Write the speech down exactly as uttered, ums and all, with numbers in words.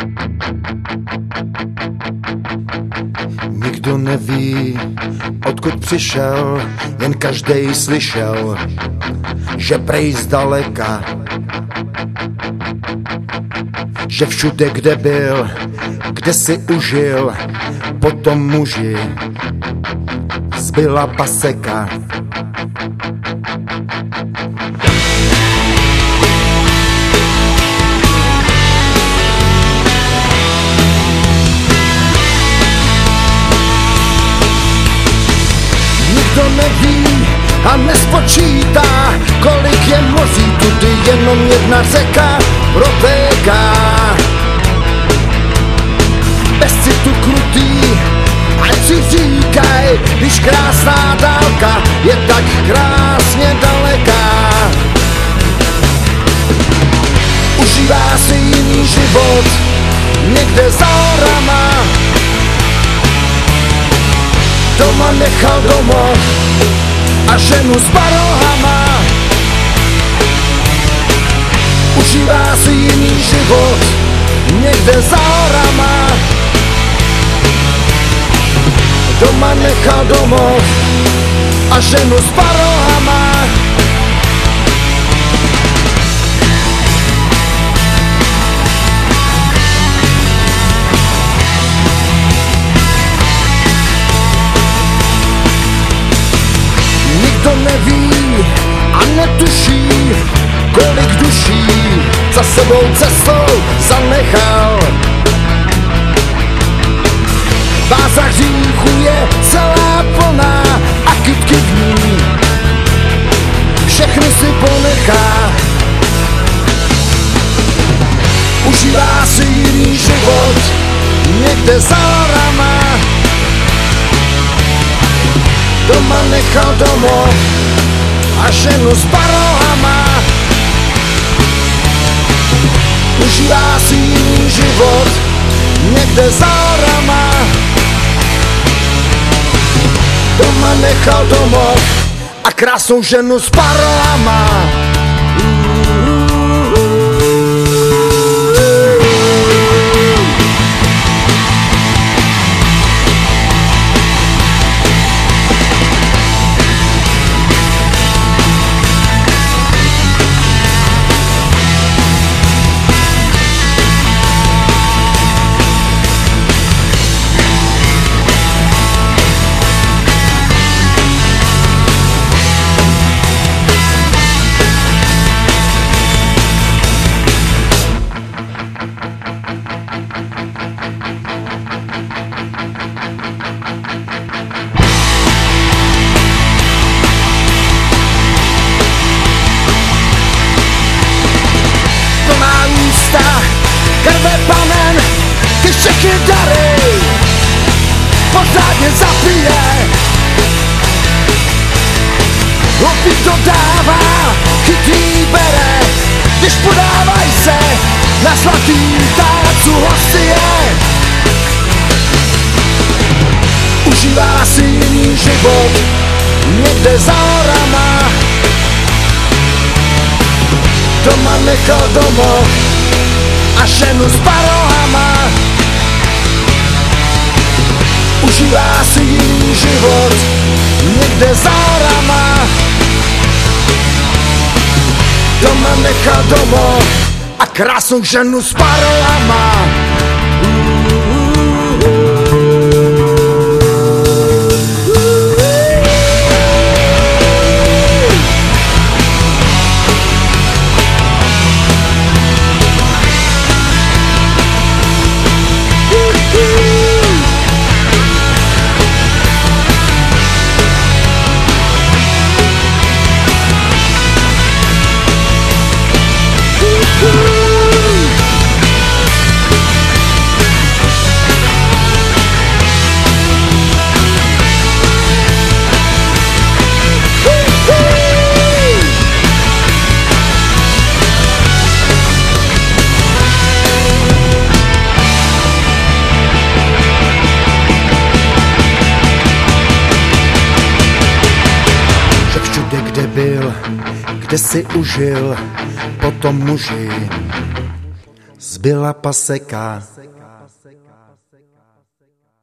Nikdo neví, odkud přišel, jen každej slyšel, že prej zdaleka, že všude, kde byl, kde si užil, potom muži zbyla paseka. Nikdo neví a nespočítá, kolik je moří, tudy jenom jedna řeka protéká. Bez citu krutý, ať si říkaj, když krásná dálka je tak krásně daleká. Užívá si jiný život někde za horama, doma nechal domov a ženu s barohama. Užívá si jiný život někde za horama, doma nechal domov a ženu s barohama. Nikdo neví a netuší, kolik duší za sebou cestou zanechal. Váza hříchu je celá plná a kytky v ní všechny si ponechá. Užívá si jiný život někde za horama, doma nechal domov a ženu s barohama. Užívá si jiný život někde za horama, doma nechal domov a krásnou ženu s barohama. Krve panen, ty všechny dary pořádně zapije. Opět dodává, chytrý bere, když podávaj se na zlatý tácu hostie. Užívá si jiný život někde za horama, doma nechal domov a ženu s barohama. Užívá si jiný život někde za horama, doma nechal domov a krásnou ženu s barohama. Kde byl, kde si užil, potom muži z zbyla paseka.